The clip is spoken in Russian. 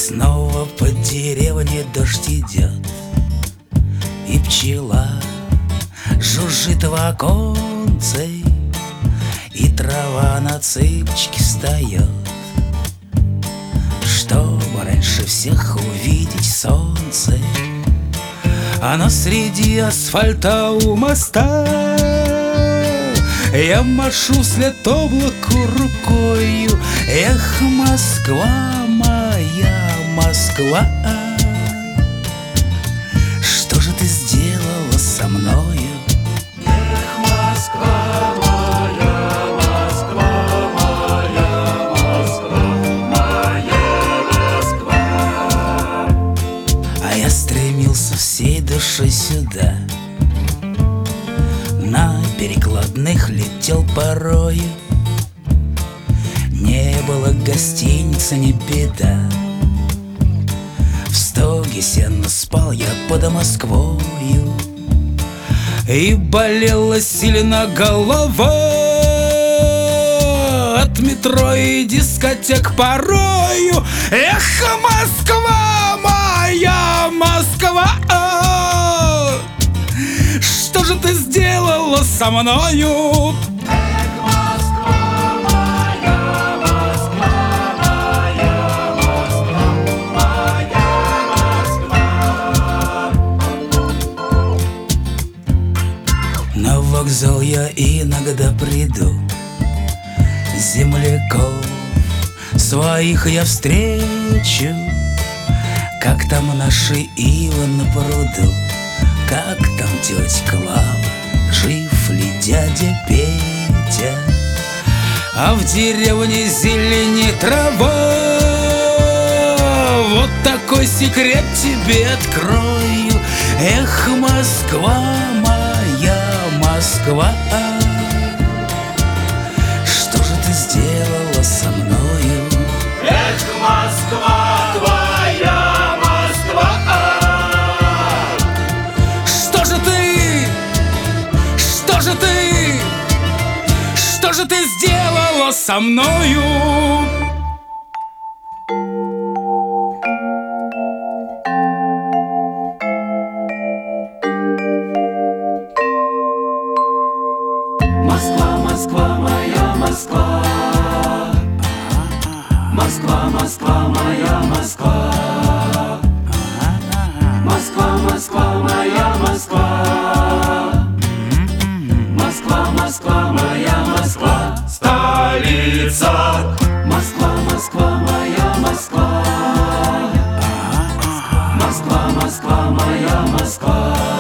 Снова по деревне дождь идет, и пчела жужжит в оконце, и трава на цыпочке встает, чтобы раньше всех увидеть солнце. Оно среди асфальта у моста. Я машу вслед облаку рукою. Эх, Москва, моя Москва, что же ты сделала со мною? Эх, Москва, моя Москва, моя Москва, моя Москва. А я стремился всей душой сюда, на перекладных летел порою. Не было гостиницы, не беда, в стоге сено спал я под Москвою. И болела сильно голова от метро и дискотек порою. Эх, Москва, моя Москва, что же ты сделала со мною? Эх, Москва, моя Москва, моя Москва, моя Москва. На вокзал я иногда приду, земляков своих я встречу. Как там наши ивы на пруду, как там тетя Клава, жив ли дядя Петя? А в деревне зеленеет трава. Вот такой секрет тебе открою. Эх, Москва, моя Москва, что же ты сделала со мною? Эх, Москва, твоя Москва, Что же ты, что же ты, что же ты сделала со мною? Москва, Москва, моя Москва, Москва, Москва, моя Москва, Москва, Москва, моя Москва, Москва, Москва, моя Москва, столица. Москва, Москва, моя Москва, Москва, Москва, моя Москва.